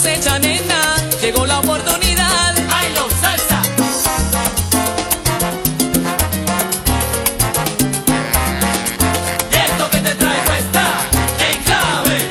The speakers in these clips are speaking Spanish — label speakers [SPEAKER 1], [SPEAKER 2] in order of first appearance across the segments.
[SPEAKER 1] cosecha, nena, llegó la oportunidad.
[SPEAKER 2] ¡Ay, lo salsa! Y esto que te traigo está en clave.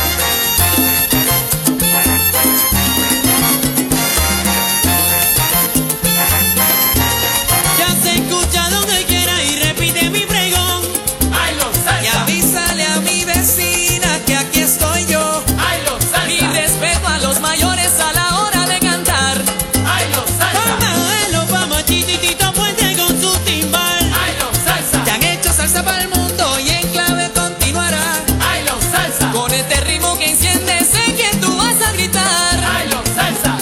[SPEAKER 1] Ya se escucha donde quiera y repite mi pregón.
[SPEAKER 2] ¡Ay, lo salsa!
[SPEAKER 1] Y avísale a mi vecina que aquí estoy yo.
[SPEAKER 2] ¡Ay, lo salsa!
[SPEAKER 1] Mi respeto a los mayores a la hora de cantar.
[SPEAKER 2] ¡Ay, lo salsa!
[SPEAKER 1] Vamos, vamos, chiquitito puente con su timbal.
[SPEAKER 2] ¡Ay, lo salsa!
[SPEAKER 1] Te han hecho salsa para el mundo y en clave continuará.
[SPEAKER 2] ¡Ay, lo salsa!
[SPEAKER 1] Con este ritmo que enciende, sé que tú vas a gritar.
[SPEAKER 2] ¡Ay, lo salsa!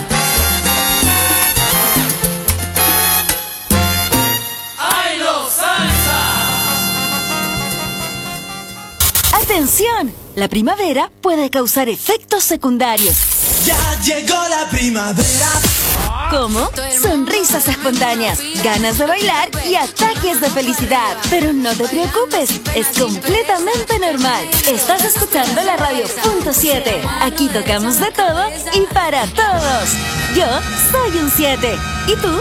[SPEAKER 2] ¡Ay, lo salsa!
[SPEAKER 3] ¡Atención! La primavera puede causar efectos secundarios.
[SPEAKER 4] Ya llegó la primavera.
[SPEAKER 3] ¿Cómo? Sonrisas espontáneas, ganas de bailar y ataques de felicidad. Pero no te preocupes, es completamente normal. Estás escuchando la radio .7. Aquí tocamos de todo y para todos. Yo soy un 7. ¿Y tú?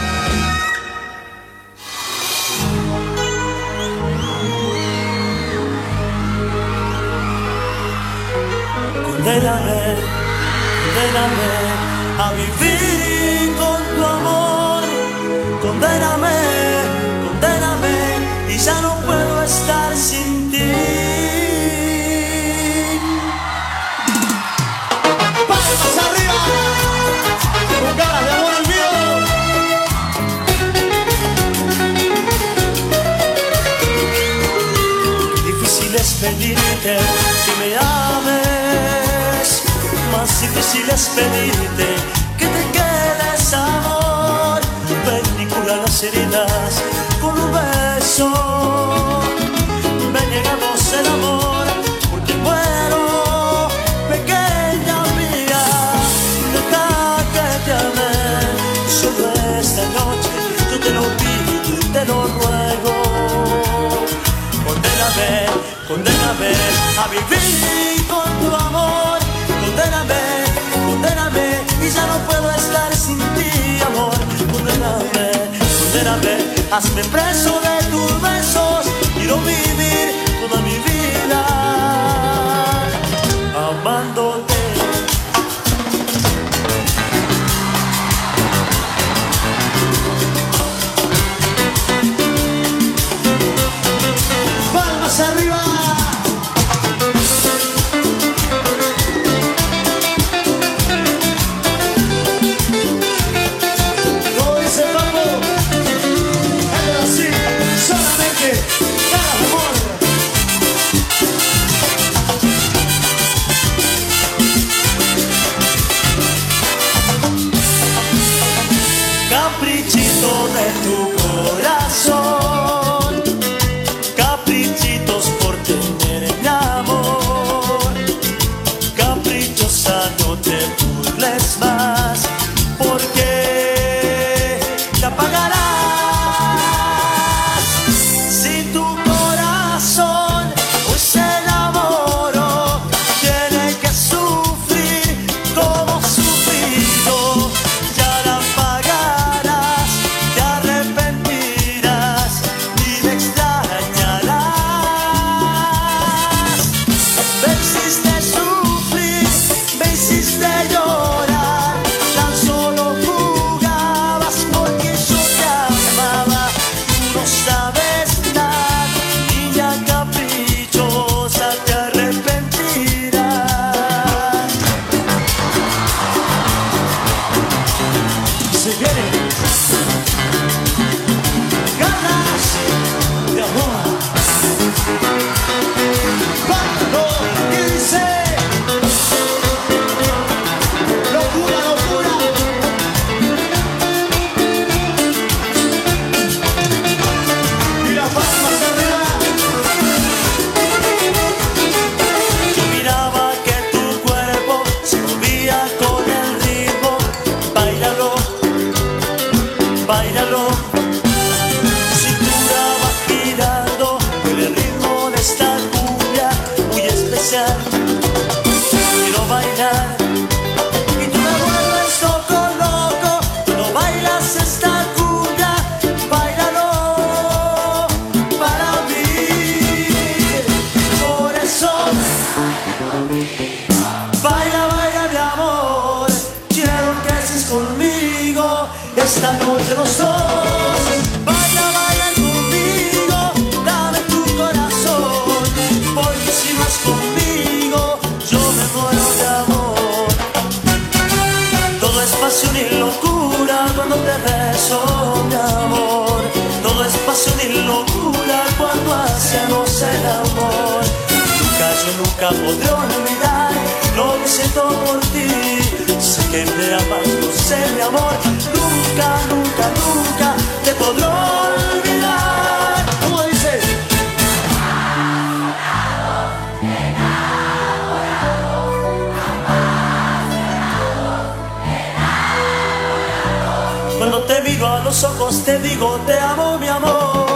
[SPEAKER 4] Condéname, condéname a vivir con tu amor. Condéname, condéname y ya no puedo estar sin ti. ¡Palmas arriba! ¡Con ganas de amor al mío! Difícil es pedirte que me ames, más difícil es pedirte que te quedes, amor. Ven y cura las heridas con un beso. Ven, llegamos el amor, porque muero, pequeña mía. Deja que te ame, solo esta noche yo te lo pido y te lo ruego. Condéname, condéname a vivir con tu amor. Condéname, condéname y ya no puedo estar sin ti, amor. Condéname, condéname, hazme preso de tus besos. Quiero vivir toda mi vida amándote. ¡Palmas arriba! Como dice Paco, es así, solamente cada amor. Caprichito de tu corazón, caprichitos por los dos. Baila, baila conmigo, dame tu corazón, porque si vas conmigo yo me muero de amor. Todo es pasión y locura cuando te beso, mi amor. Todo es pasión y locura cuando hacemos el amor. Yo nunca podré olvidar lo que siento por ti. Sé que me amas, no sé, mi amor. Nunca, nunca, nunca te podré olvidar. ¿Cómo dices? Cuando te miro a los ojos te digo te amo, mi amor.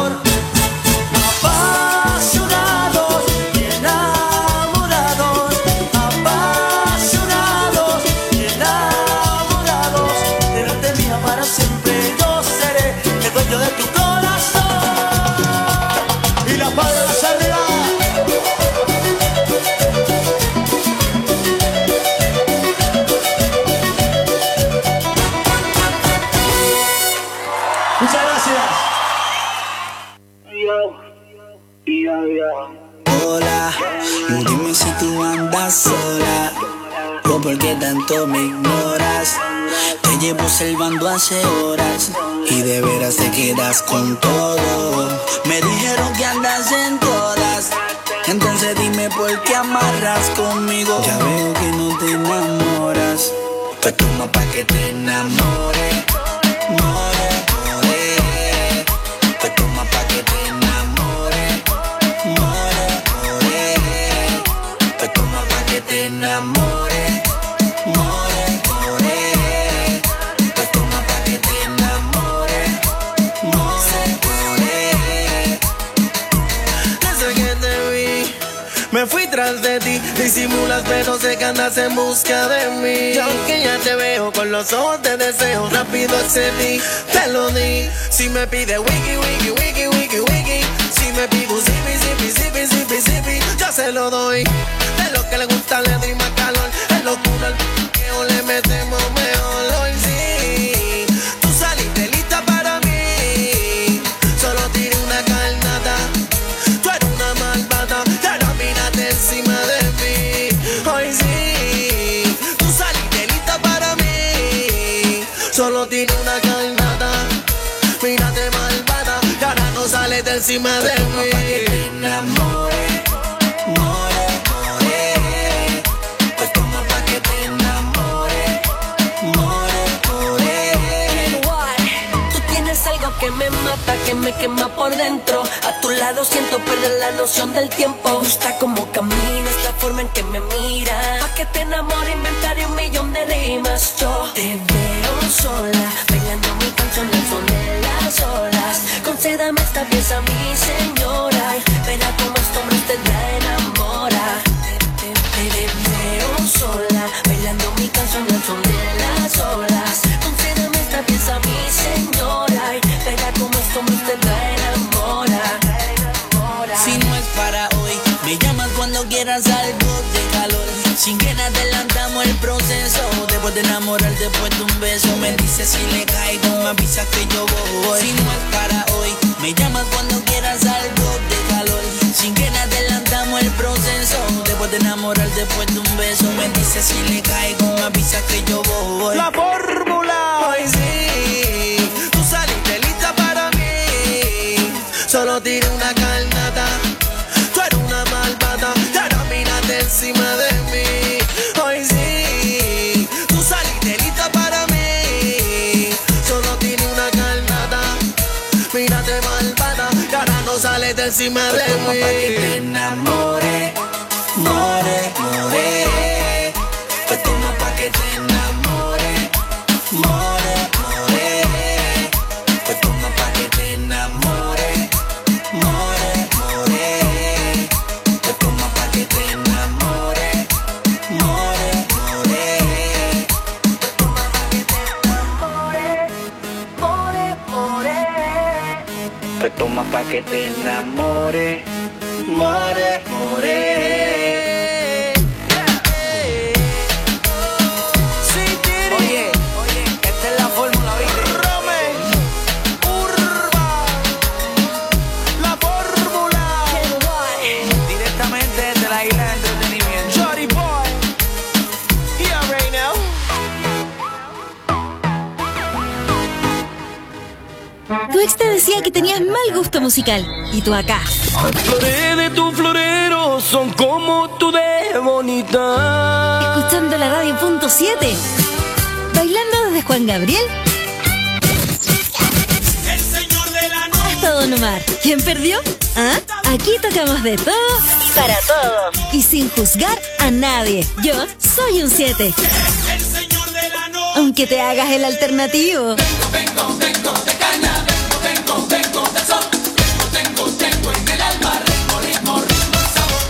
[SPEAKER 5] Hola, dime si tú andas sola o por qué tanto me ignoras. Te llevo observando hace horas y de veras te quedas con todo. Me dijeron que andas en todas, entonces dime por qué amarras conmigo. Ya veo que no te enamoras, pues toma pa' que te enamore. More, more, pues toma pa' que te enamore. More, more, pues toma pa' que te enamore. More, more, pues toma pa' que te enamore. More, more. Desde que te vi me fui tras de ti, disimulas pero sé que andas en busca de mí. Y aunque ya te veo con los ojos de deseo, rápido accedí, te lo di. Si me pide wiki, wiki, wiki, wiki, wiki, si me pide zipi, zipi, zipi, zipi, zipi, yo se lo doy. De lo que le gusta le doy más calor, es locura el p***eo, le metemos mejor. Hoy sí, tú saliste lista para mí, solo tiré una carnada. Tú eres una malvada, encima de mí. Hoy sí, tú saliste lista para mí, solo tiene una carnada. Mírate malvada, que ahora no sales de encima de mí. Pa' que te enamore, more, more, pues toma pa' que te enamore, more, more.
[SPEAKER 6] Tú tienes algo que me mata, que me quema por dentro. A tu lado siento perder la noción del tiempo. Me gusta cómo caminas, la forma en que me miras. Pa' que te enamore inventaré 1.000.000 de rimas. Yo te veo sola, bailando mi canción al son de las olas. Concédame esta pieza, mi señora, verá cómo este hombre usted la enamora. Te veo sola, bailando mi canción al son de las olas. Concédame esta pieza, mi señora, verá cómo este hombre usted la enamora.
[SPEAKER 5] Si no es para hoy, me llamas cuando quieras algo de calor. Sin que adelantamos el proceso. Después de enamorar, después de un beso, me dices si le caigo, me avisas que yo voy. Si no es para hoy, me llamas cuando quieras algo de calor. Sin que adelantamos el proceso. Después de enamorar, después de un beso, me dices si le caigo, me avisas que yo voy. La fórmula. Hoy sí, tú saliste lista para mí, solo tiré una carnada. Tú eres una malvada, ya no mírate encima de mí. Hoy sí, tú saliste lista para mí, solo tiene una carnada. Mírate malvada, que ahora no sales de encima de mí. Pa' que te enamore, more, more, pues toma pa' que te enamore, more, more, pues toma pa' que te enamore, more, more, pues toma pa' que te enamore, more, more, pues toma pa' que te enamore, more, more, pues toma pa' que te enamore, more, more. Oye, esta es la fórmula, ¿viste?
[SPEAKER 3] decía que tenías mal gusto musical. Y tú acá.
[SPEAKER 7] Las flores de tu florero son como tú de bonita.
[SPEAKER 3] Escuchando la radio .7. Bailando desde Juan Gabriel hasta Don Omar. ¿Quién perdió? ¿Ah? Aquí tocamos de todo para todos y sin juzgar a nadie. Yo soy un 7. Aunque te hagas el alternativo.
[SPEAKER 2] Vengo de caña, vengo de sol. Tengo en el alma ritmo, sabor.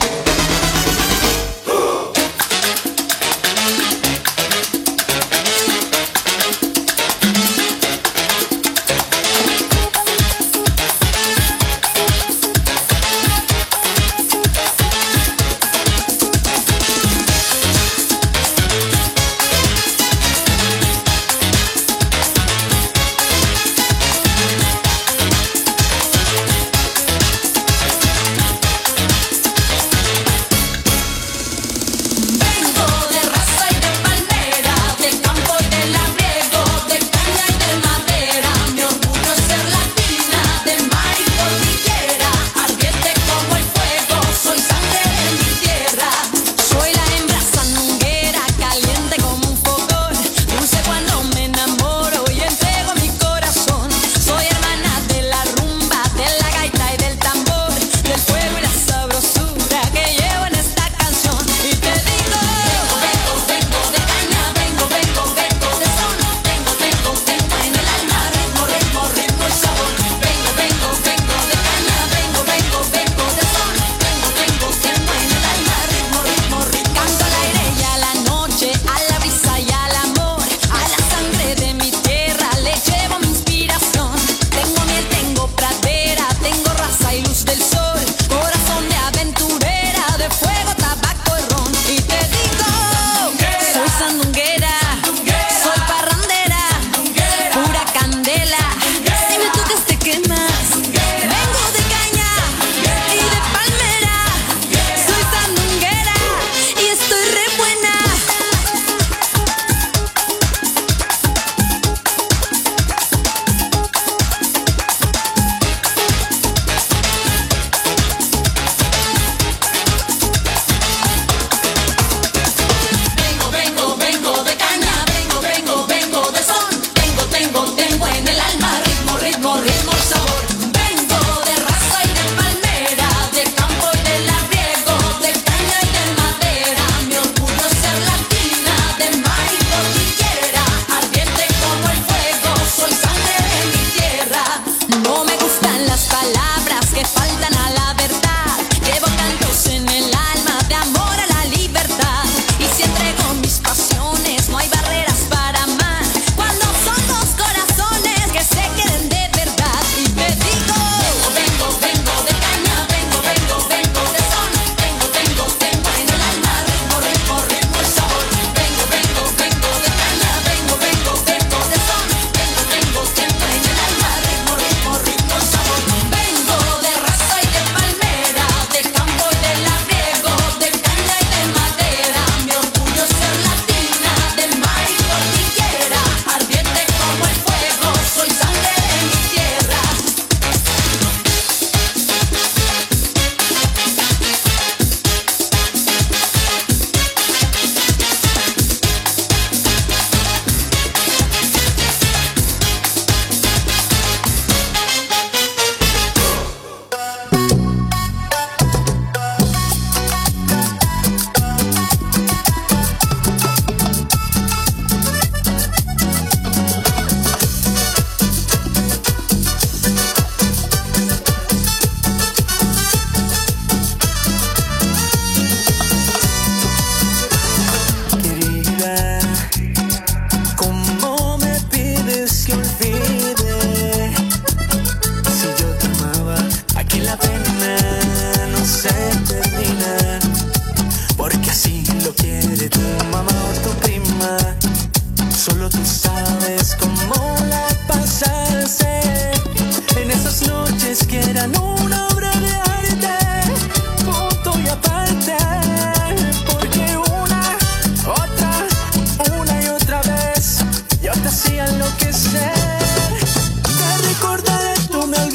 [SPEAKER 4] hacía enloquecer. Te recordaré, tú me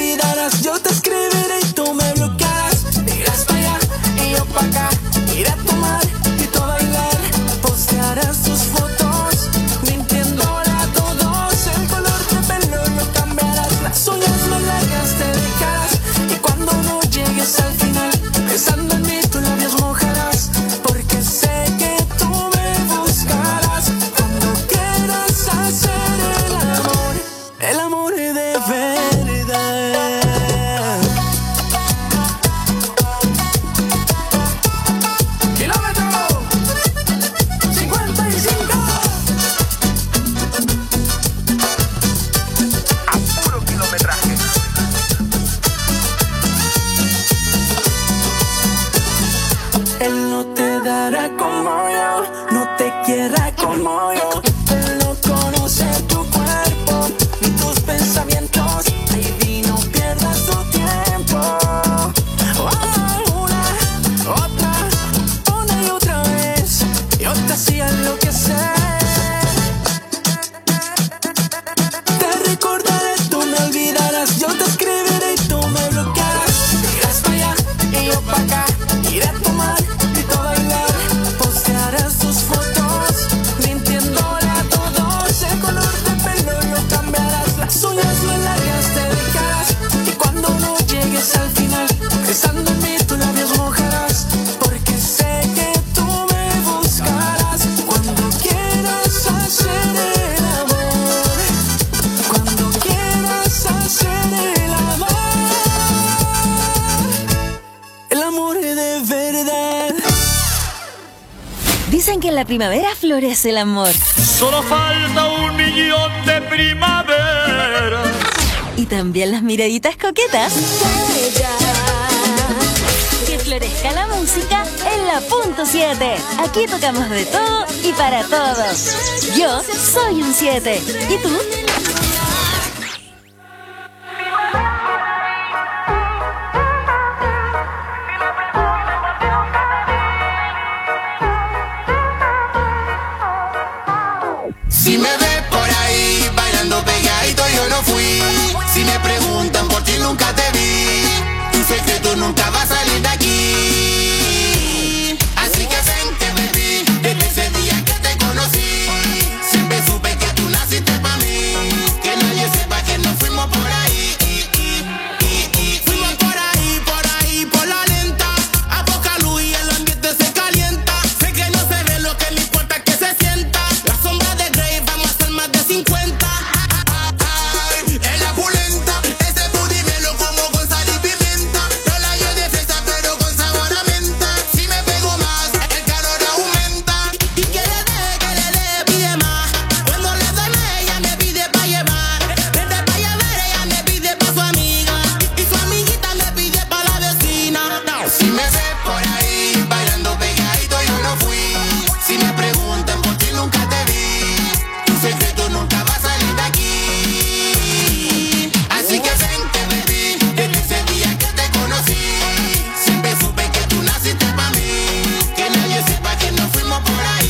[SPEAKER 8] Él no te dará como yo, no te quiera como yo. Él no conoce tu cuerpo ni tus pensamientos. Baby, no pierdas tu tiempo. Una, otra, una y otra vez. Yo te hacía enloquecer. Te recordaré, tú me olvidarás. Yo te escribiré y tú me bloquearás. Irás para allá y yo para acá. Iré a tomar y todo bailar. Postearás tus fotos mintiéndole a todos. El color de pelo lo cambiarás. Las uñas más largas te dejarás. Y cuando no llegues al final, pensando en mí tus labios mojarás. Porque sé que tú me buscarás. Cuando quieras hacer el amor, cuando quieras hacer el amor de verdad.
[SPEAKER 3] Dicen que en la primavera florece el amor.
[SPEAKER 7] Solo falta 1.000.000 de primavera.
[SPEAKER 3] Y también las miraditas coquetas. Que florezca la música en la punto 7. Aquí tocamos de todo y para todos. Yo soy un 7. ¿Y tú?
[SPEAKER 2] Si me ves por ahí bailando pegadito, yo no fui. Si me preguntan por ti, nunca te vi. Tu secreto nunca va a salir de aquí. Así que vente, baby, desde ese día que te conocí. Siempre supe que tú naciste pa' mí. Que nadie sepa que nos fuimos por ahí. Fuimos por ahí, por la lenta. A poca luz y el ambiente se calienta. Sé que no se ve, lo que me importa es que se sienta. La sombra de Grey, vamos a hacer más de 50. En la pulenta, ese booty me lo como con sal y pimienta. No la yo de fresa, pero con sabor a menta. Si me pego más, el calor aumenta. Y que le dé, pide más. Cuando le doy, ella me pide pa' llevar. Desde pa' llevar, ella me pide pa' su amiga. Y su amiguita me pide pa' la vecina. Si me ves por ahí bailando pegadito, yo no fui. Si me preguntan por ti, nunca te vi. Tu secreto nunca va a salir de aquí. Así que vente, baby, desde ese día que te conocí. Siempre supe que tú naciste pa' mí. Que nadie sepa que nos fuimos por ahí.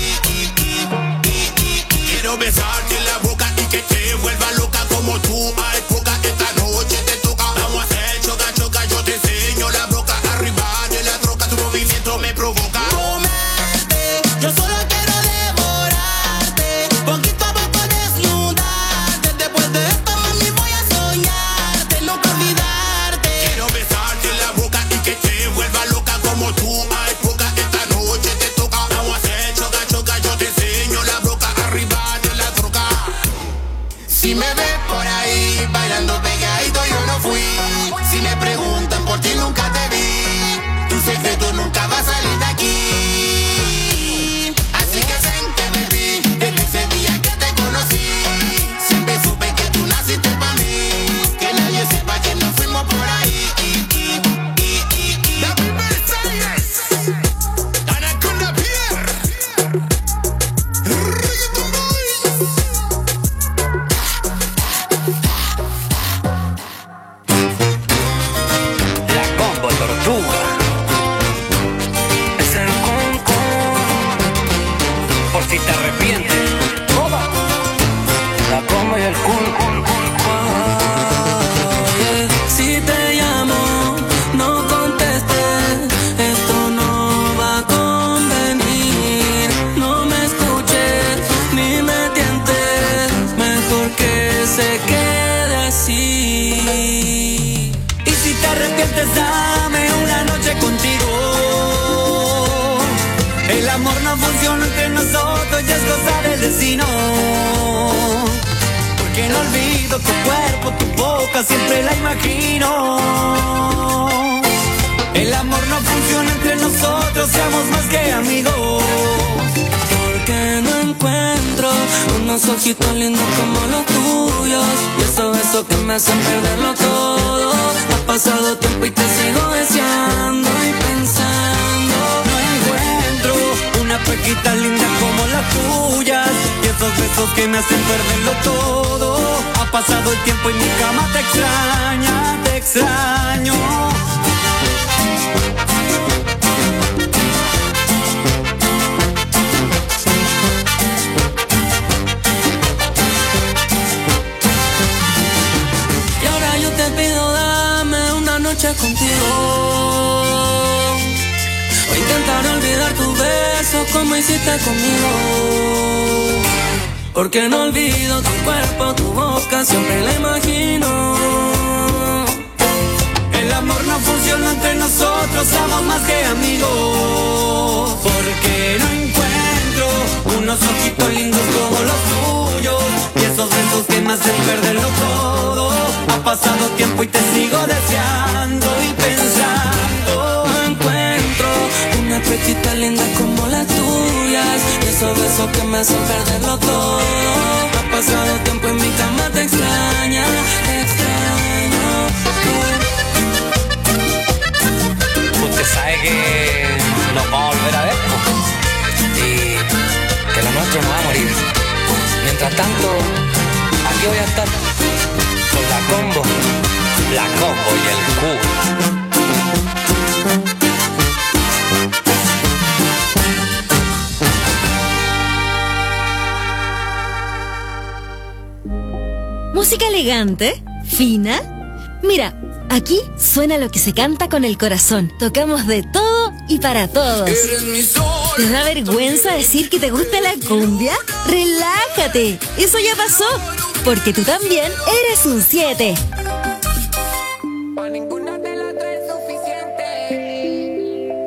[SPEAKER 2] Quiero besarte en la boca y que te vuelva loca como tú. Hay poca, esta noche te toca. Vamos a hacer choca, choca, yo te enseño la broca. Arriba de la troca, tu movimiento me provoca. Comerte, yo solo quiero devorarte. Poquito a poco desnudarte. Después de esto, mami, voy a soñarte, nunca olvidarte. Quiero besarte en la boca y que te vuelva loca como tú. Hay poca, esta noche te toca. Vamos a hacer choca, choca, yo te enseño la broca. Arriba de la troca. Si me ves por ahí bailando pegadito, yo no fui. Si me preguntan por ti, nunca te vi. Tu secreto nunca va a salir de aquí. Así que vente, baby, desde ese día que te conocí. Siempre supe que tú naciste pa' mí. Que nadie sepa que nos fuimos por ahí. La primera series, Anaconda Pierre, Reggaeton Boys.
[SPEAKER 7] La combo tortuga. Es el conco. Por si te arrepientes. La combo y el conco.
[SPEAKER 8] Si te llamo, no contestes, esto no va a convenir. No me escuches ni me tientes, mejor que se quede así. Y si te arrepientes, dame una noche contigo. El amor no funciona entre nosotros, ya es cosa del destino. Porque no olvido tu cuerpo, tu boca, siempre la imagino. El amor no funciona entre nosotros, seamos más que amigos. Porque no encuentro unos ojitos lindos como los tuyos. Y eso que me hacen perderlo todo. Ha pasado tiempo y te sigo deseando y pensando. No hay
[SPEAKER 1] besos que me hacen perderlo todo. Ha pasado el tiempo y mi cama te extraña, te extraño.
[SPEAKER 5] Y ahora yo te pido, dame una noche contigo. O intentar olvidar tus besos como hiciste conmigo. Porque no olvido tu cuerpo, tu boca, siempre la imagino.
[SPEAKER 1] El amor no funciona entre nosotros, somos más que amigos. Porque no encuentro unos ojitos lindos como los tuyos. Y esos besos que me hacen perderlo todo. Ha pasado tiempo y te sigo deseando y pensando.
[SPEAKER 5] No encuentro una pechita linda como las tuyas. Y esos besos que me hacen perderlo todo. Ha pasado tiempo y mi cama te extraña, te extraño.
[SPEAKER 9] Usted sabe que nos vamos a volver a ver, ¿no? Y que lo nuestro no va a morir. Mientras tanto, aquí voy a estar con la combo y el cubo.
[SPEAKER 3] Música elegante, fina. Mira, aquí suena lo que se canta con el corazón. Tocamos de todo y para todos. ¿Te da vergüenza decir que te gusta la cumbia? ¡Relájate! Eso ya pasó, porque tú también eres un 7.
[SPEAKER 6] Ninguna de las tres es suficiente.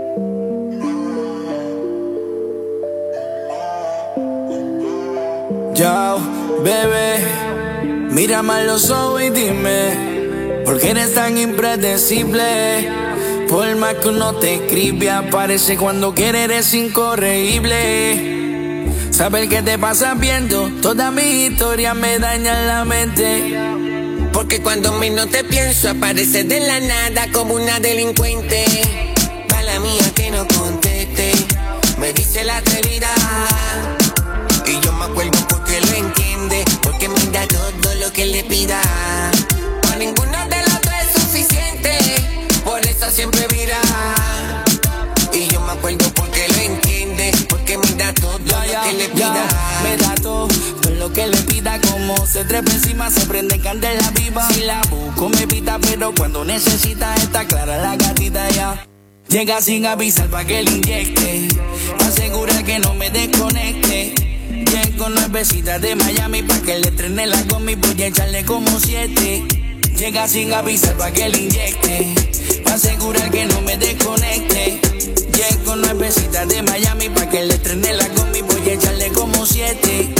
[SPEAKER 8] Yo, bebé, mírame a los ojos y dime, ¿por qué eres tan impredecible? Por más que uno te escribe, aparece cuando quiere, eres incorregible. Saber qué te pasa viendo, toda mi historia me daña la mente.
[SPEAKER 10] Porque cuando menos te pienso, apareces de la nada como una delincuente. Mala mía que no conteste, me dice la atrevida. Y yo me acuerdo porque lo entiende, porque me da todo lo que le pida. Para ninguno de los dos es suficiente, por eso siempre vira. Y yo me acuerdo porque lo entiende, porque me da todo lo que le pida.
[SPEAKER 8] Me da todo lo que le pida, como se trepa encima, se prende candela viva. Si la busco me pita, pero cuando necesita está clara la gatita ya. Llega sin avisar pa' que le inyecte, asegura que no me desconecte. Llego nuevecita de Miami pa' que le trene la gomi, voy a echarle como 7. Llega sin avisar pa' que le inyecte, asegurar que no me desconecte. Llego nuevecita de Miami pa' que le trene la gomi, voy a echarle como 7.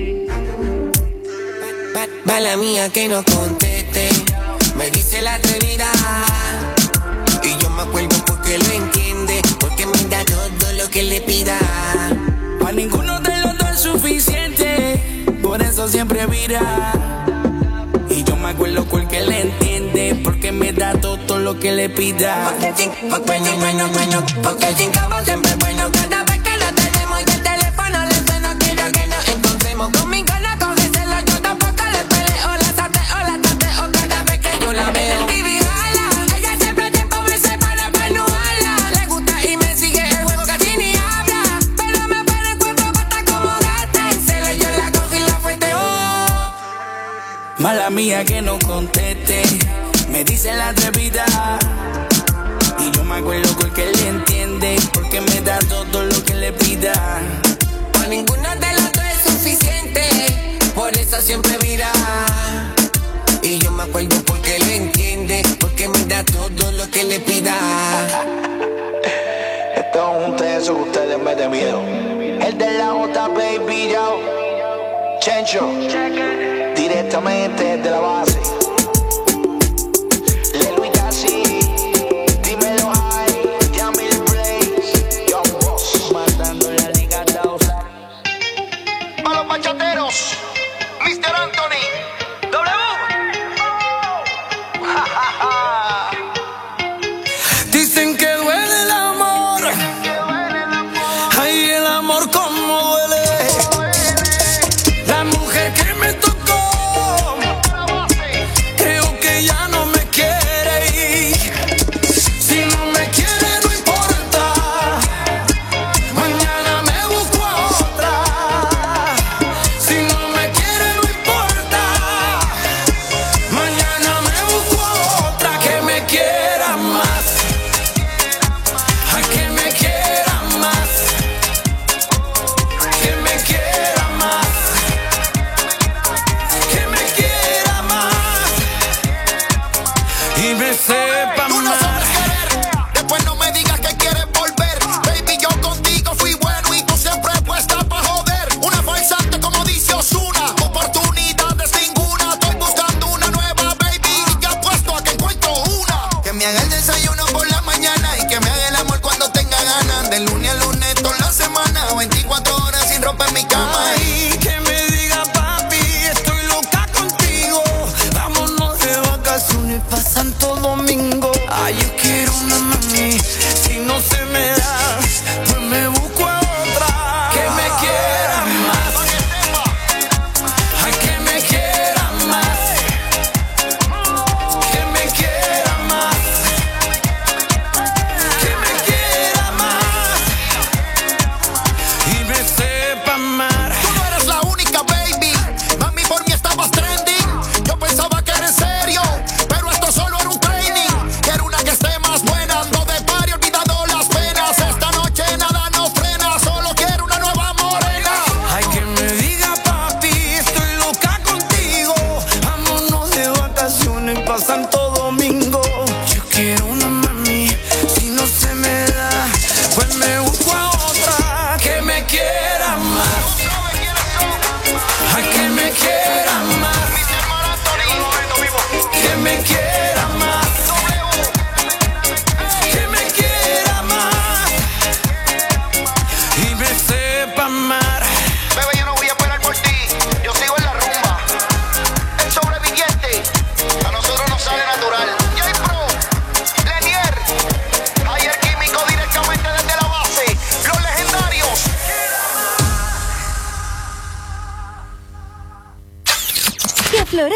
[SPEAKER 10] Mala mía que no conteste, me dice la atrevida. Y yo me acuerdo porque lo entiende, porque me da todo lo que le pida.
[SPEAKER 8] Pa' ninguno de los dos es suficiente, por eso siempre vira. Y yo me acuerdo porque le entiende, porque me da todo lo que le pida.
[SPEAKER 10] Porque el chincabo siempre es bueno. Cada vez que lo tenemos y el teléfono le suena, quiero que nos encontremos. Conmigo no coge celo, yo tampoco le peleo. La sateo, la tateo cada vez que yo la veo. El TV jala, ella siempre tiempo me separa para no hablar. Le gusta y me sigue el juego, casi ni habla. Pero me pone el cuerpo basta como gata. En celo yo la cojo y la fuerte,
[SPEAKER 8] Mala mía que no conteste, me dice la atrevida. Y yo me acuerdo porque le entiende, porque me da todo lo que le pida.
[SPEAKER 10] Pa' ninguno de los dos es suficiente, por eso siempre vira. Y yo me acuerdo porque lo entiende, porque me da todo lo que le pida.
[SPEAKER 8] Esto es un tenso que ustedes me den miedo. El de la J, baby, yo. Chencho, directamente de la base.
[SPEAKER 2] Mr. Anthony W.
[SPEAKER 8] Dicen que duele el amor. Ay, el amor como duele. La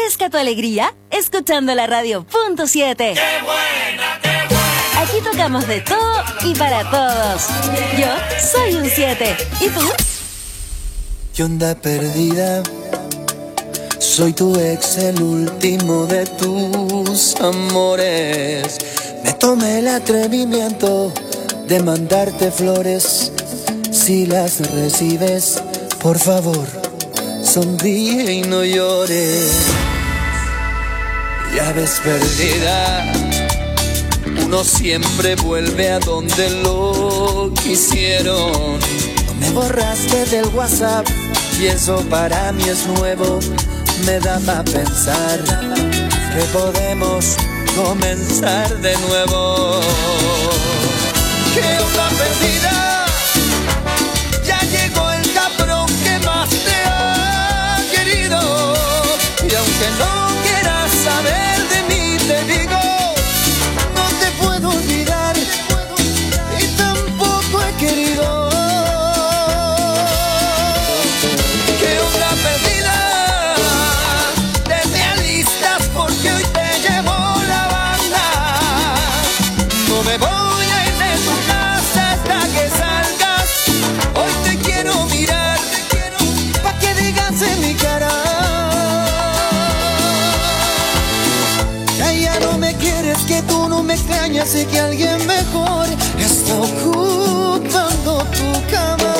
[SPEAKER 3] refresca tu alegría escuchando la radio Punto 7.
[SPEAKER 1] ¡Qué buena, qué buena!
[SPEAKER 3] Aquí tocamos de todo y para todos. Yo soy un 7. ¿Y tú?
[SPEAKER 11] ¿Qué onda perdida? Soy tu ex, el último de tus amores. Me tomé el atrevimiento de mandarte flores. Si las recibes, por favor, sonríe y no llores. Ya ves perdida, uno siempre vuelve a donde lo quisieron. No me borraste del WhatsApp y eso para mí es nuevo. Me da para pensar que podemos comenzar de nuevo. ¿Qué onda perdida? Ya llegó el cabrón que más te ha querido. Y aunque no quieras saber de mí, te digo, no te puedo olvidar y tampoco he querido. ¿Qué onda perdida? Te alistas porque hoy te llevo la banda. No me voy a ir de tu casa hasta que salgas. Hoy te quiero mirar, pa' que digas en mi cara que ya no me quieres, que tú no me extrañas y que alguien mejor está ocupando tu cama.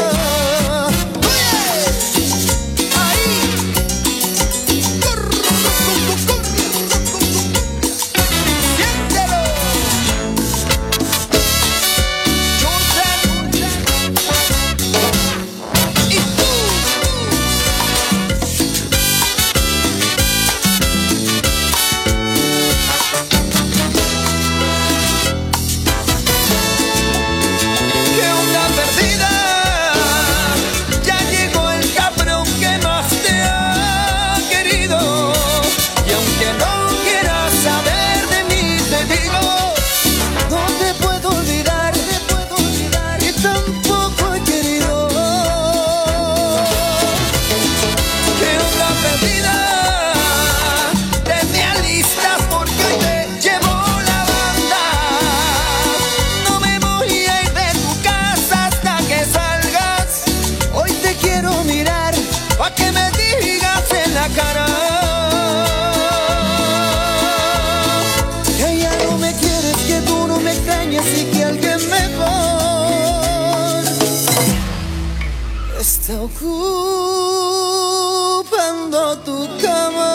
[SPEAKER 11] Ocupando tu cama.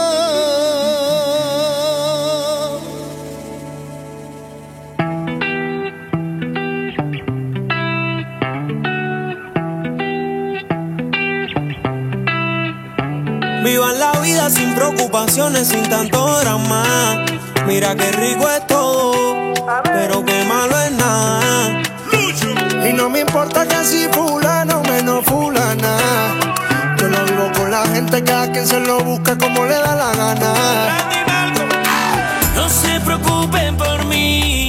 [SPEAKER 8] Vivan la vida sin preocupaciones, sin tanto drama. Mira qué rico es todo, pero qué malo es nada.
[SPEAKER 12] Y no me importa que si fulano menos fulana. Yo lo vivo con la gente, cada quien se lo busca como le da la gana.
[SPEAKER 1] No se preocupen por mí,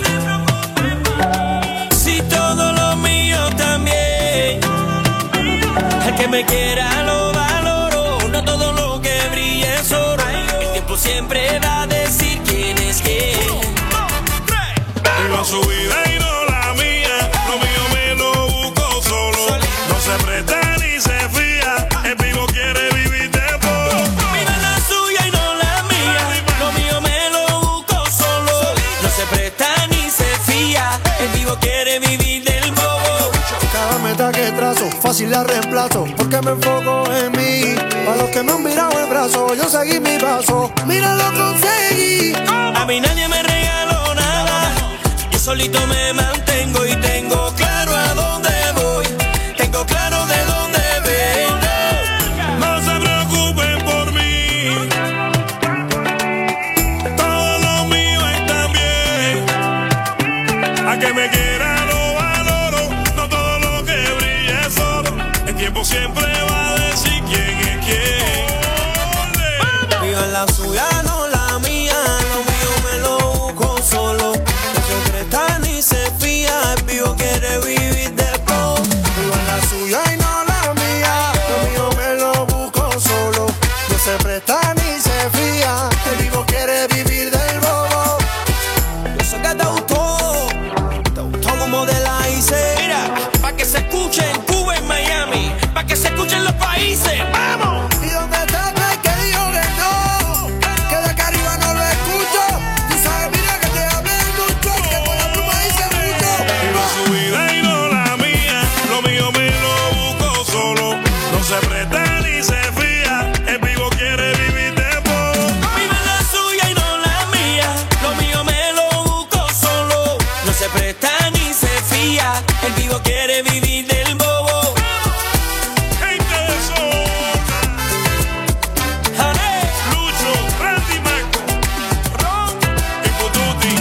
[SPEAKER 1] si todo lo mío también. El que me quiera lo valoro, no todo lo que brille es oro. El tiempo siempre va a decir quién es quién.
[SPEAKER 13] Viva su vida y no la mía, lo mío me lo busco solo. No se presta ni se fía, el vivo quiere vivir de poco.
[SPEAKER 1] Viva la suya y no la mía, lo mío me lo busco solo. No se presta ni se fía, el vivo quiere vivir del bobo.
[SPEAKER 12] Cada meta que trazo, fácil la reemplazo, porque me enfoco en mí. Para los que me han mirado el brazo, yo seguí mi paso, mira lo conseguí.
[SPEAKER 1] A mí nadie me regaló nada, yo solito me mantengo y tengo claro a dónde voy, tengo claro de dónde vengo.
[SPEAKER 13] No se preocupen por mí, todo lo mío está bien. A que me quiera lo valoro, no todo lo que brilla es oro. El tiempo siempre va a decir quién es quién.
[SPEAKER 8] Vivan la suya, no la mía, lo mío me lo busco solo. No se presta ni se fía, el vivo quiere vivir de poco.
[SPEAKER 12] Vivan la suya y no la mía, lo mío me lo busco solo. No se presta ni se fía.
[SPEAKER 7] que se escuche en Cuba, en Miami, pa' que se escuchen los países. ¡Vamos!
[SPEAKER 12] Y donde está el que dijo que no, que de acá arriba no lo escucho. Tú sabes, mira que te hablé mucho, que con la pluma dice mucho.
[SPEAKER 13] Vivo su vida y no la mía, lo mío me lo busco solo. No se presta ni se fía, el vivo quiere vivir de poco.
[SPEAKER 7] Vive la suya y no la mía, lo mío me lo busco solo. No se presta ni se fía, el vivo quiere vivir del bobo.
[SPEAKER 13] Gente de soca,
[SPEAKER 7] ¡Ale!
[SPEAKER 13] Lucho, Randy Marco, Ron y Pututi.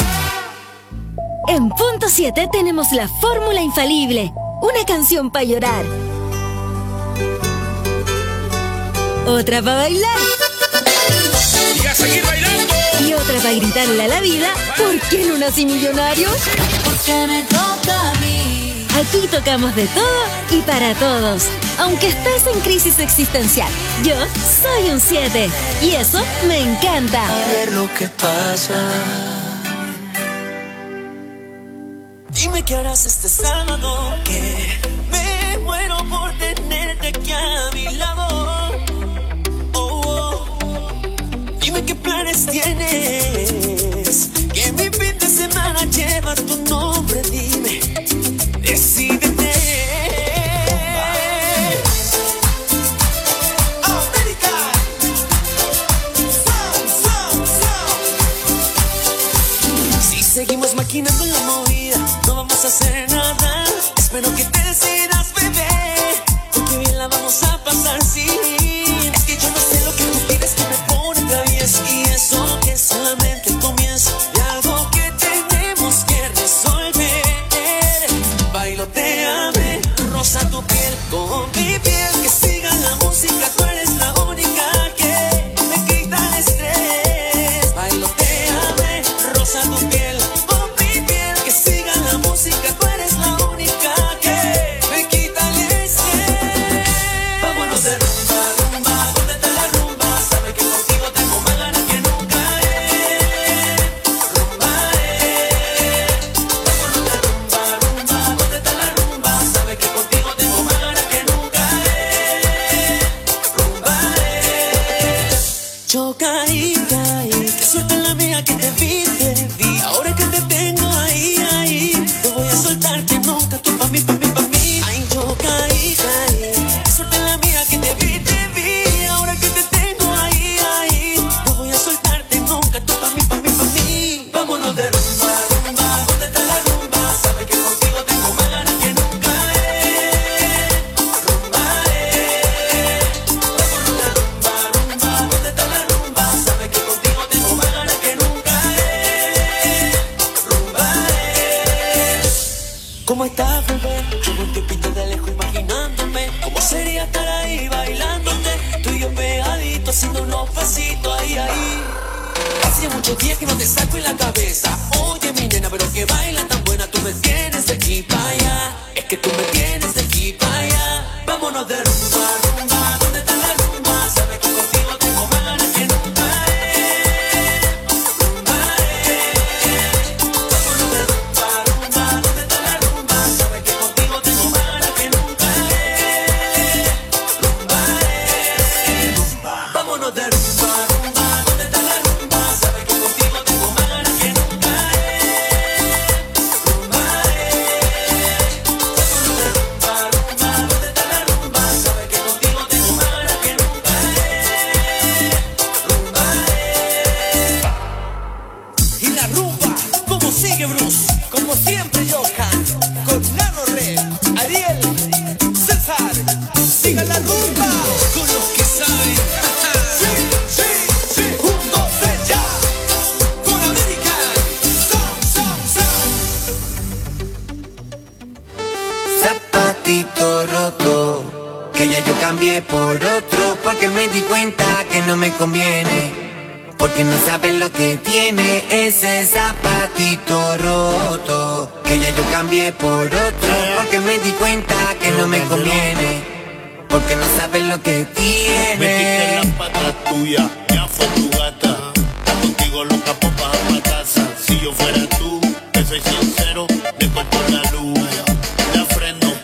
[SPEAKER 3] En punto 7 tenemos la fórmula infalible. Una canción para llorar. Otra para bailar.
[SPEAKER 7] Y a seguir bailando.
[SPEAKER 3] Y otra para gritarle a la vida, ¿por qué no nací millonario?
[SPEAKER 6] Porque me toca a mí.
[SPEAKER 3] Aquí tocamos de todo y para todos. Aunque estés en crisis existencial, yo soy un 7. Y eso me encanta.
[SPEAKER 5] A ver lo que pasa. Dime qué harás este sábado, que me muero por tenerte aquí a mi lado. Oh, oh. Dime qué planes tienes, que mi fin de semana lleva tu nombre. Dime, decídete. América. Si seguimos maquinando la movida, no vamos a hacer nada. Espero que te decidas, bebé, porque bien la vamos a pasar, sí. Es que yo no sé lo que tú pides, que me pone travieso. Y eso que es solamente el comienzo de algo que tenemos que resolver. Bailoteame, rosa tu piel con mi piel, que siga la música, tú eres la única que me quita el estrés. Bailoteame, rosa tu piel con mi piel, que siga la música, tú eres la única que me quita el estrés. Vámonos de rumba, rumba, ¿dónde está la rumba? Sabe que contigo tengo más ganas que nunca, rumba, Vámonos de rumba, rumba, ¿dónde está la rumba? Sabe que contigo tengo más ganas que nunca, rumba, Yo caí, qué suerte la mía que te vi. Ahora que te tengo ahí, no voy a soltarte nunca, tú pa' mí, pa' mí, pa' mí. Ay, yo caí, qué suerte la mía que te vi. Ahora que te tengo ahí, no voy a soltarte nunca, tú pa' mí, pa' mí, pa' mí. Vámonos de rumba, rumba, ¿dónde está la rumba? Sabe que contigo tengo más ganas que nunca, rumba, Vámonos de rumba, rumba, ¿dónde está la rumba? Sabe que contigo tengo más ganas que nunca, rumba, ¿Cómo estás, bebé? Llevo un tiempito de lejos imaginándome cómo sería estar ahí bailándote, tú y yo pegaditos haciendo unos pasitos ahí. Hace muchos días que no te saco en la cabeza. Oye, mi nena, pero que baila tan buena, tú me tienes de aquí para allá. Es que tú me tienes de aquí para allá. Vámonos de rumba, rumba, ¿dónde está la rumba? Sabes que contigo tengo más ganas que nunca, rumba, Vámonos de rumba, rumba, ¿dónde está la rumba? Sabes que contigo tengo más ganas que nunca, rumba, Vámonos de rumba, rumba, ¿dónde está la rumba? Sabes que contigo tengo más ganas que nunca, rumba, Vámonos de rumba, rumba, ¿dónde está la rumba? Sabes que contigo tengo más ganas que nunca, rumba. Y la rumba, ¿cómo sigue, Bruce? Como siempre, Johan, con Nano Red, Ariel, César. Siga la rumba con los que saben. Sí, sí, sí. 1, 2, 3, ya. Con América.
[SPEAKER 2] Zapatito roto, que ya yo cambié por otro, porque me di cuenta que no me conviene. Porque no sabes lo que tiene ese zapatito roto, que ya yo cambié por otro, porque me di cuenta que no me conviene. Porque no sabes lo que tiene.
[SPEAKER 14] Metiste la pata tuya, ya fue tu gata. Está contigo loca por bajar pa' casa. Si yo fuera tú, que soy sincero, dejo por la luz. La freno,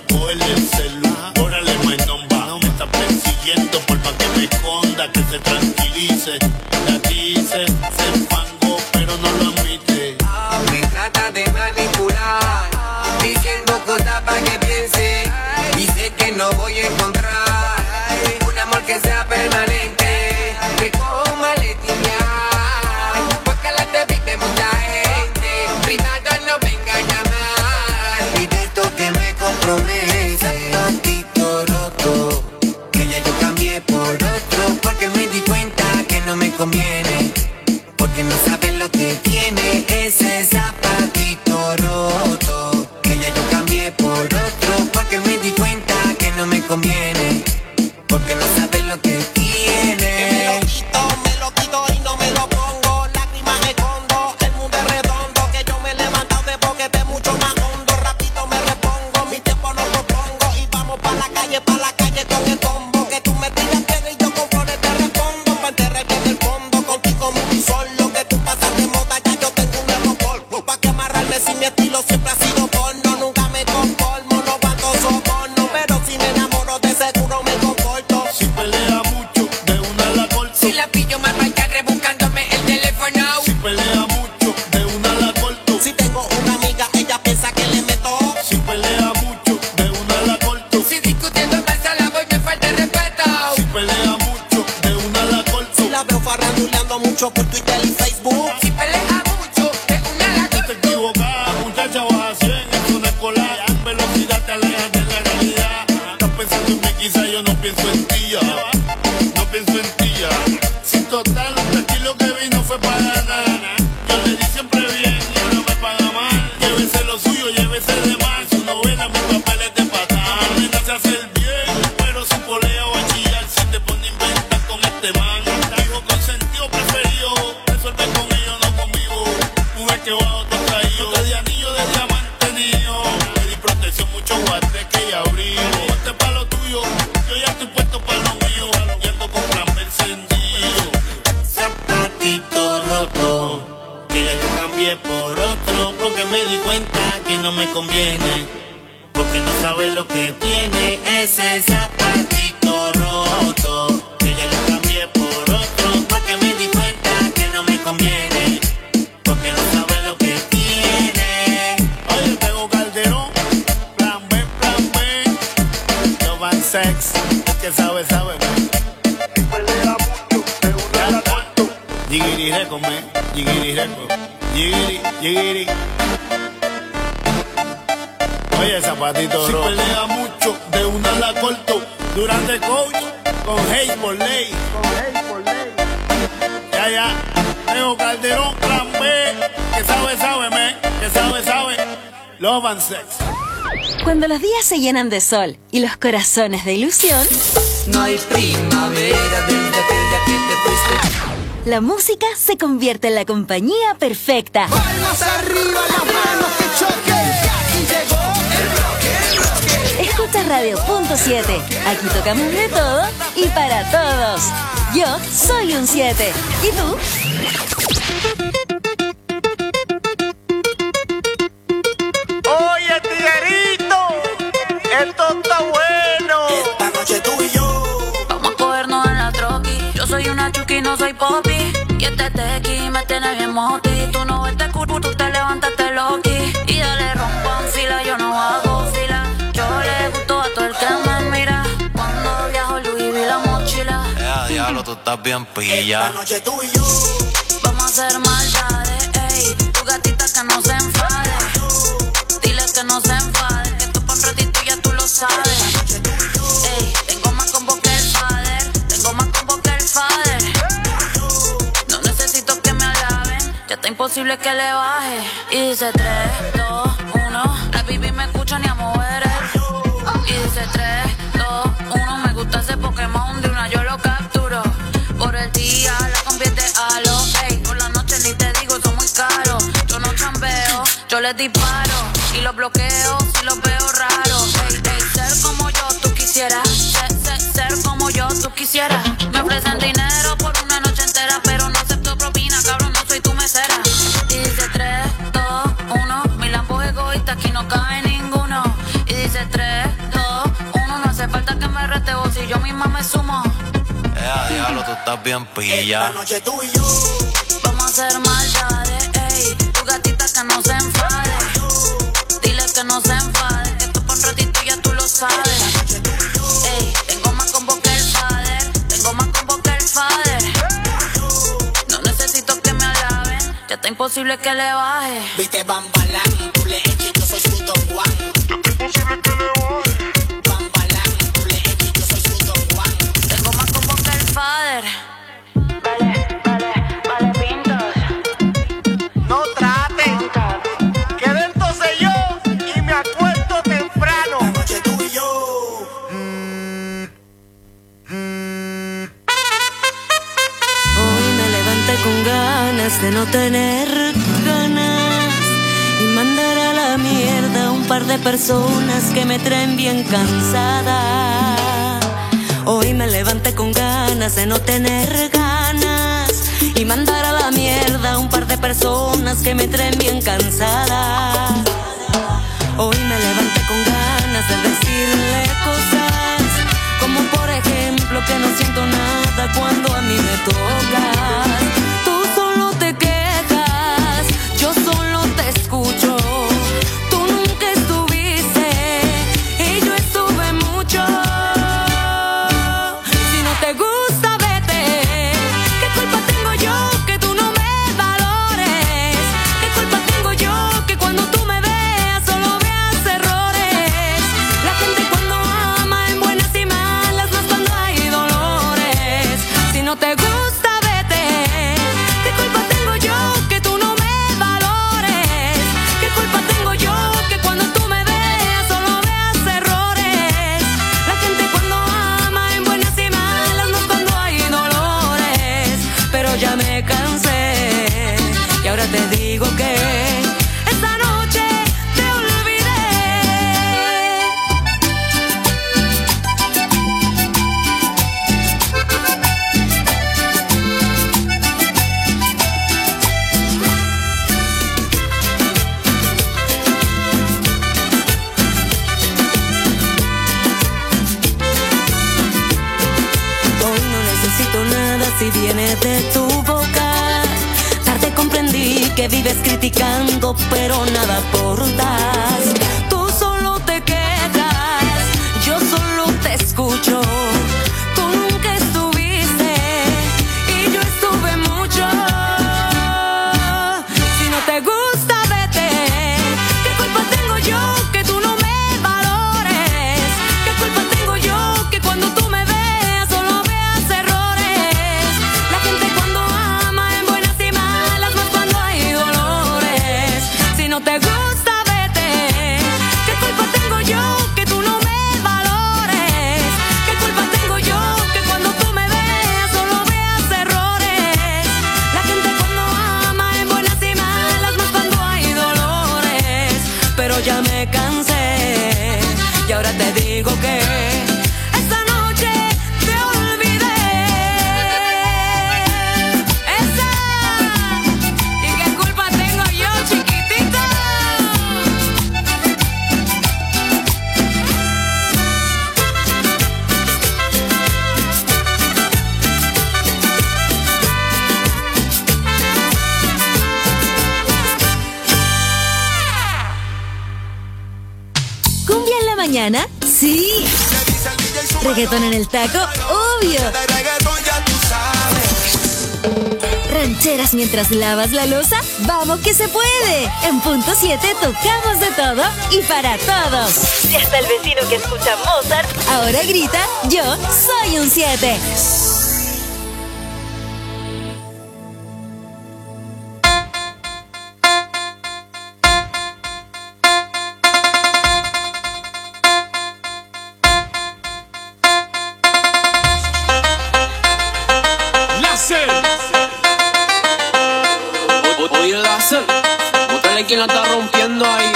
[SPEAKER 10] no voy a encontrar un amor que sea permanente, que coja maletina, porque la te viste mucha gente, privado no venga a llamar, y de esto que me compromete, zapatito roto, que ya yo cambié por otro, porque me di cuenta que no me conviene, porque no sabes lo que tiene ese zapatito roto, que ya yo cambié por otro, porque me di cuenta que no me conviene, porque no sabes lo que tiene.
[SPEAKER 15] Me lo quito y no me lo pongo, lágrimas escondo, el mundo es redondo, que yo me he levantado de boquete mucho más hondo, rápido me repongo, mi tiempo no lo pongo, y vamos pa' la calle con el combo, que tú me tiras piedra y yo con flores te respondo, pa' enterrar bien el fondo, contigo muy solo, que tú pasas de moda, ya yo tengo un nuevo polvo, pa' que amarrarme si mi estilo siempre ha sido porno, nunca me conformo, no aguanto soborno, pero si me enamoro de seguro me comporto.
[SPEAKER 14] Si pelea mucho, de una la corto.
[SPEAKER 10] Si la pillo me vaya rebuscándome el teléfono.
[SPEAKER 14] Si pelea mucho, de una la corto.
[SPEAKER 15] Si tengo una amiga, ella piensa que le meto.
[SPEAKER 14] Si pelea mucho, de una la corto.
[SPEAKER 10] Si discutiendo pasa la voz me falta el respeto.
[SPEAKER 14] Si pelea mucho, de una la corto.
[SPEAKER 15] Si la veo farranduleando mucho por Twitter y Facebook.
[SPEAKER 10] Si pelea mucho, de una la corto.
[SPEAKER 14] Tú te equivocas, muchacha, vas a 100 en una escolar. Velocidad te alejas de la realidad. Estás pensando en mí, quizá yo no pienso en ti ya. No pienso en ti ya. Si total, tranquilo que vino fue para nada. Yo le di siempre bien y ahora me paga mal. Llévese lo suyo, llévese de mal. Su novela, mis papeles de patán. No nace a hacer bien, pero su polea va a chillar si te pone a inventar con este man. Hijo consentido preferido, resuelve con ellos, no conmigo. Mujer que va a otro caído, te di anillo de diamante niño. Le di protección, mucho guateque y abrigo. Ponte pa' lo tuyo, yo ya estoy puesto pa' lo mío. Y ando con plan encendido. Zapatito roto, que ya yo cambié por otro, porque me di cuenta que no me conviene, porque no sabes lo que tiene ese zapatito roto, que ya yo cambié por otro, porque me di cuenta que no me conviene, porque no sabes lo que tiene. Oye, tengo Calderón, plan B, no van sex, el que sabe, sabe. Jigiri reco, man, jigiri reco, jigiri. Oye, zapatito roto. Si pelea mucho, de una la corto. Durante coach, con hate por ley. Ya. Tengo Calderón, plan B. Que sabe, man. Que sabe. Love and sex.
[SPEAKER 3] Cuando los días se llenan de sol y los corazones de ilusión,
[SPEAKER 1] No hay primavera desde aquel día que te fuiste.
[SPEAKER 3] la música se convierte en la compañía perfecta.
[SPEAKER 8] Palmas arriba, las manos que choquen. Aquí llegó el bloque.
[SPEAKER 3] Escucha Radio Punto 7. Aquí tocamos de todo y para todos. Yo soy un 7. ¿Y tú?
[SPEAKER 15] Oye, tiguerito, esto está bueno. Esta noche tú y yo
[SPEAKER 16] vamos a cogernos en la troqui. Yo soy una chuki, no soy popi. Y este tequi me tiene bien moti. Tú no ves cucu, tú te levantaste loqui. Y dale rompan fila, yo no hago fila. Yo le gusto a todo el que me mira. Cuando viajo Louis vi la mochila.
[SPEAKER 17] Diablo, tú estás bien pilla.
[SPEAKER 15] esta noche tú y yo
[SPEAKER 16] Vamos a hacer maldades, ey. Tu gatita que no se enfade. Dile que no se enfade. Que tú pa' un ratito ya tú lo sabes. Ey, tengo más combo que el fader. Tengo más combo que el fader. No necesito que me alaben. Ya está imposible que le baje. Y dice 3, 2, 1. La baby me escucha ni a mover el. Y dice 3, 2, 1. Me gusta ese Pokémon de una yo lo capturo. Por el día la convierte a lo. Ey, por la noche ni te digo, son muy caros. Yo no chambeo, yo les disparo. Y los bloqueo si los veo raros. Ey, ser como yo tú quisieras. Ser como yo tú quisieras. Me ofrecen dinero por una noche entera, pero no acepto propina, cabrón, no soy tu mesera. Y dice 3, 2, 1. Mi lampo es egoísta, aquí no cae ninguno. Y dice 3, 2, 1. No hace falta que me rete vos si yo misma me sumo.
[SPEAKER 17] Diablo, tú estás bien pilla.
[SPEAKER 15] esta noche tú y yo
[SPEAKER 16] Vamos a hacer maldades, ey. Tu gatita que no se enfade. Dile que no se enfade. Que tú pa' un ratito ya tú lo sabes. imposible que le baje.
[SPEAKER 15] Viste Bambalán, tú le eches, yo soy su Don Juan.
[SPEAKER 13] Imposible que le baje.
[SPEAKER 15] Bambalán, tú le eches, yo soy su Don Juan.
[SPEAKER 16] Tengo más combo que el father. Vale, pintas.
[SPEAKER 15] No traten, que dentro soy yo y me acuesto temprano. La noche tú y yo.
[SPEAKER 1] Hoy me levanté con ganas de no tener ganas y mandar a la mierda a un par de personas que me traen bien cansada. Hoy me levanté con ganas de no tener ganas y mandar a la mierda a un par de personas que me traen bien cansada. Hoy me levanté con ganas de decirle cosas como por ejemplo que no siento nada cuando a mí me tocas. Tú solo te quejas, yo solo te escucho. Tú nunca estuviste y yo estuve mucho. Si no te gusta, vete. ¿Qué culpa tengo yo que tú no me valores? ¿Qué culpa tengo yo que cuando tú me veas solo veas errores? La gente cuando ama en buenas y malas, más cuando hay dolores. Si no te gusta, vete. ¿Qué culpa tengo yo que tú no me valores? ¿Qué culpa tengo yo que cuando tú me veas solo veas errores? La gente cuando ama en buenas y malas, más cuando hay dolores. Pero ya me cansé y ahora te digo que esta noche te olvidé. Hoy no necesito nada si viene de tu boca. Tarde comprendí que vives criticando, pero nada aportas. Tú solo te quejas, yo solo te escucho. Tú nunca estuviste y yo estuve mucho. Si no te gusta, vete. ¿Qué culpa tengo yo que tú no me valores? ¿Qué culpa tengo yo que cuando tú me veas solo veas errores? La gente cuando ama en buenas y malas, más cuando hay dolores. Si no te gusta, vete. ¿Qué culpa tengo yo que tú no me valores? ¿Qué culpa tengo yo que cuando tú me veas solo veas errores? La gente cuando ama en buenas y malas, más cuando hay dolores. Pero ya me cansé y ahora te digo que esta noche te olvidé. Esa. ¿Y qué culpa tengo yo, chiquitita?
[SPEAKER 3] ¿Cumbia en la mañana? Sí. ¿Reggaetón en el taco? Obvio. ¿Rancheras mientras lavas la loza? ¡Vamos que se puede! En punto 7 tocamos de todo y para todos. Y hasta el vecino que escucha Mozart ahora grita, yo soy un 7.
[SPEAKER 18] Oye, láser, bótale quien la está rompiendo ahí.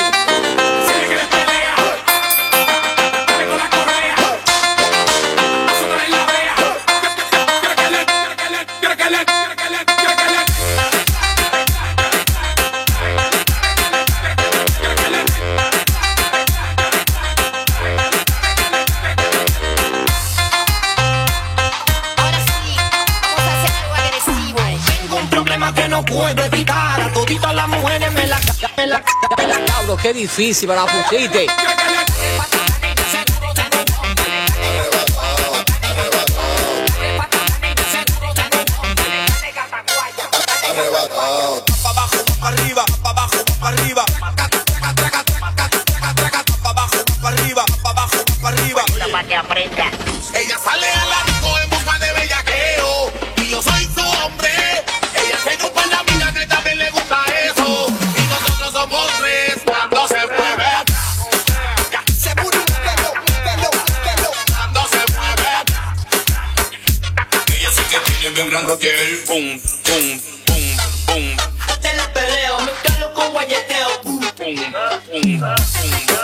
[SPEAKER 15] puedo evitar. A toditas las mujeres me la
[SPEAKER 18] Diablo, qué difícil, me la pusiste.
[SPEAKER 15] Pa' abajo, pa' pa' que aprenda.
[SPEAKER 2] Ella sale a la disco en busca de bellaqueo y yo soy su hombre. Ella se grupa en la vida que también le gusta eso. Y nosotros somos tres cuando se mueve. Seguro cuando se mueve.
[SPEAKER 19] Ella sí que tiene bien grande que el pum, pum, pum, pum.
[SPEAKER 15] Te la peleo, mezclalo con guayeteo.
[SPEAKER 19] Pum, pum, pum, pum.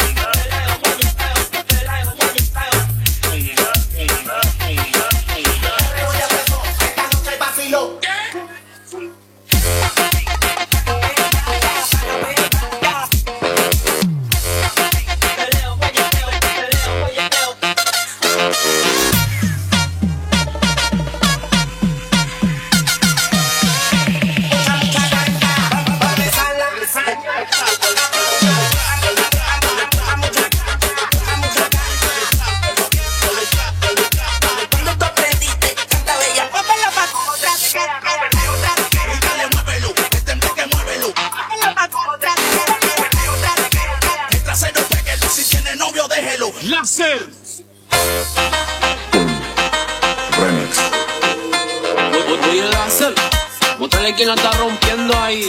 [SPEAKER 19] Láser.
[SPEAKER 18] Remix.
[SPEAKER 20] Oye, Láser, bótale quien la está rompiendo ahí.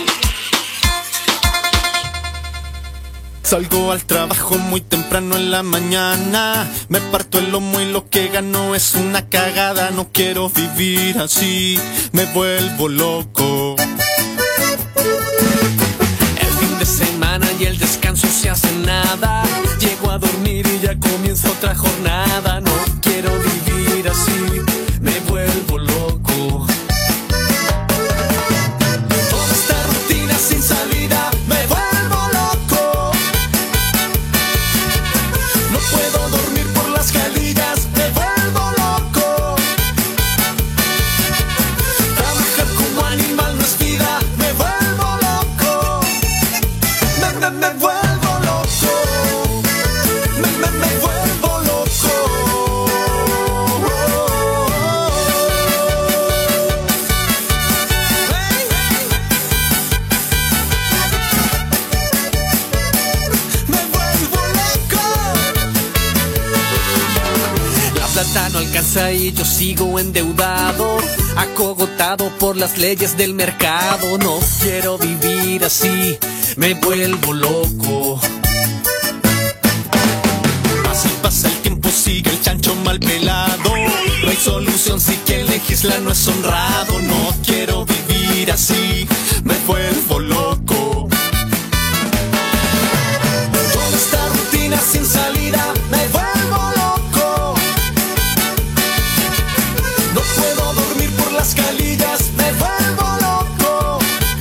[SPEAKER 21] Salgo al trabajo muy temprano en la mañana. Me parto el lomo y lo que gano es una cagada. No quiero vivir así, me vuelvo loco. El fin de semana y el descanso se hace nada. Llego a dormir y ya comienza otra jornada. No quiero vivir así, me vuelvo loco. Toda esta rutina sin salida, me vuelvo loco. No puedo dormir por las calillas, me vuelvo loco. Trabajar como animal no es vida, me vuelvo loco. Me vuelvo loco. Me vuelvo loco. Me vuelvo loco. La plata no alcanza y yo sigo endeudado, acogotado por las leyes del mercado. No quiero vivir así, me vuelvo loco. Así pasa el tiempo, sigue el chancho mal pelado. No hay solución si quien legisla no es honrado. No quiero vivir así, me vuelvo loco. Toda esta rutina sin salida, me vuelvo loco. No puedo dormir por las calillas, me vuelvo loco.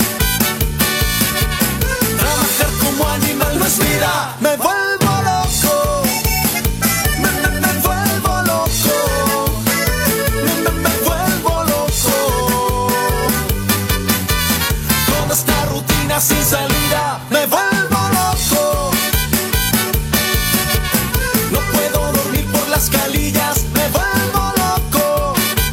[SPEAKER 21] Trabajar como animal no es vida, me vuelvo loco. Me vuelvo loco. Me vuelvo loco. Toda esta rutina sin salida, me vuelvo loco. No puedo dormir por las calillas, me vuelvo loco.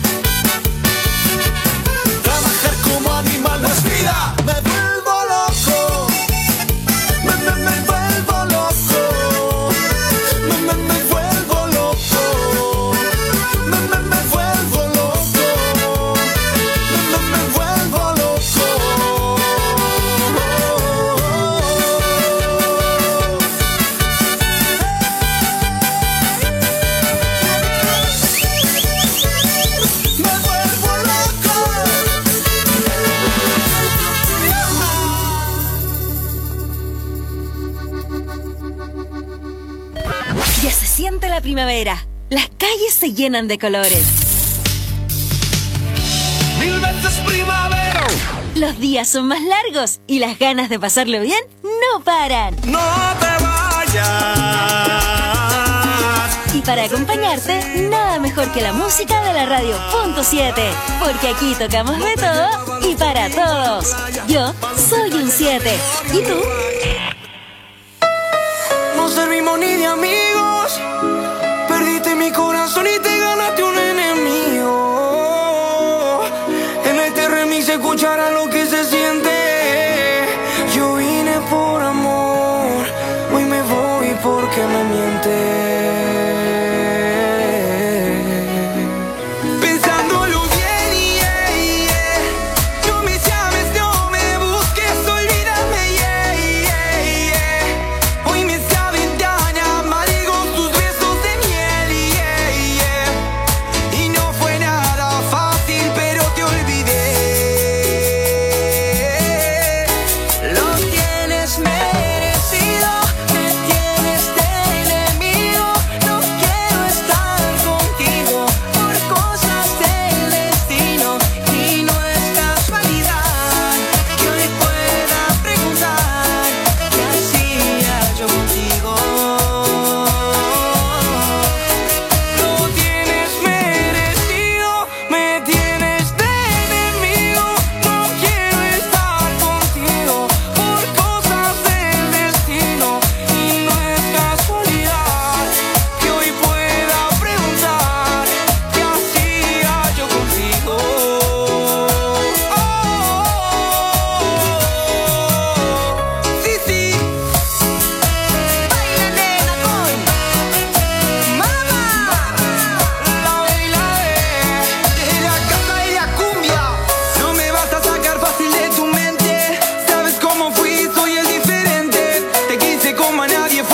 [SPEAKER 21] Trabajar como animal no es vida, me vuelvo loco. Me vuelvo loco. Me vuelvo loco. Me vuelvo loco. Me vuelvo loco. Me vuelvo loco.
[SPEAKER 3] Ya se siente la primavera. Las calles se llenan de colores.
[SPEAKER 21] Mil veces primavera.
[SPEAKER 3] Los días son más largos y las ganas de pasarlo bien no paran.
[SPEAKER 21] No te vayas.
[SPEAKER 3] Y para acompañarte, nada mejor que la música de la radio .7. Porque aquí tocamos de todo y para todos. Yo soy un 7. ¿Y tú?
[SPEAKER 8] No servimos ni de amigos. Perdiste mi corazón y te ganaste un enemigo. En este remix se escuchará lo que se siente. Yo vine por amor, hoy me voy porque me mientes.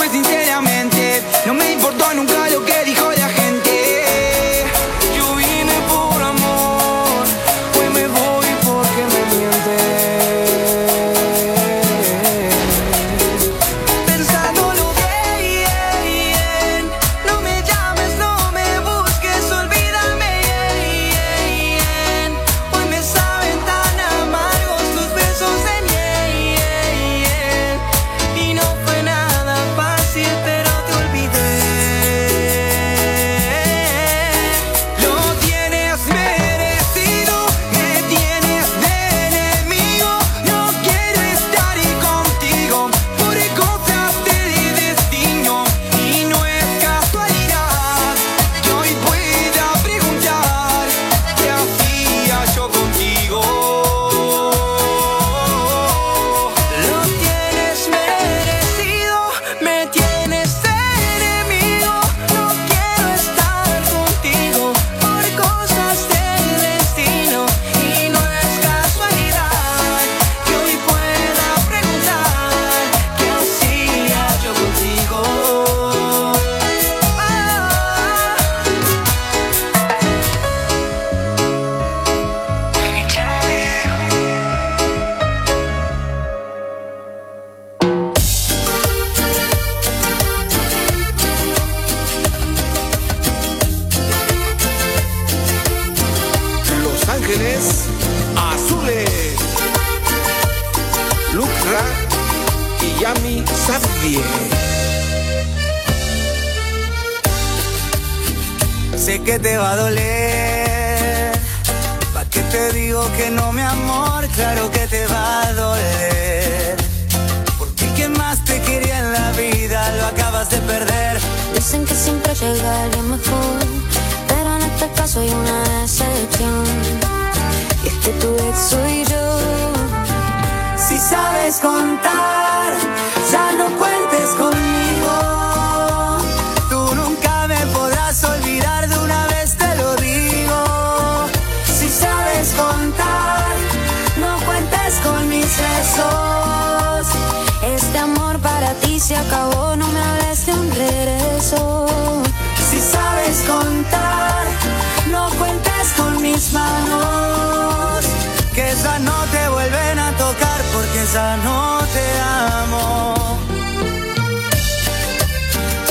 [SPEAKER 1] sinceramente, no me importó nunca lo que dijo la gente. Yo vine por amor, hoy me voy porque me mientes. Pensándolo bien, no me llames, no me busques, olvídame. Hoy me saben tan amargos tus besos de miel. Y no fue nada fácil, pero te olvidé. Lo tienes merecido, me tienes de enemigo. No quiero estar contigo por cosas del destino. Y no es casualidad que hoy pueda preguntar qué hacía yo contigo. Lo tienes merecido, me tienes de enemigo. No quiero estar contigo por cosas del destino. Y no es casualidad que hoy pueda preguntar qué hacía yo contigo.
[SPEAKER 4] Los Ángeles Azules, Lucra y Yami Xavier.
[SPEAKER 1] Sé que te va a doler, ¿pa' qué te digo que no, mi amor? Claro que te va a doler, porque el que más te quería en la vida lo acabas de perder.
[SPEAKER 22] Dicen que siempre llega lo mejor, pero en este caso hay una excepción, y es que tu ex soy yo.
[SPEAKER 1] Si sabes contar, ya no cuentes conmigo. Tú nunca me podrás olvidar, de una vez te lo digo. Si sabes contar, no cuentes con mis besos.
[SPEAKER 22] Este amor para ti se acabó, no me hables de un regreso.
[SPEAKER 1] Si sabes contar, no cuentes con mis manos, que esas no te vuelven a tocar, porque esa no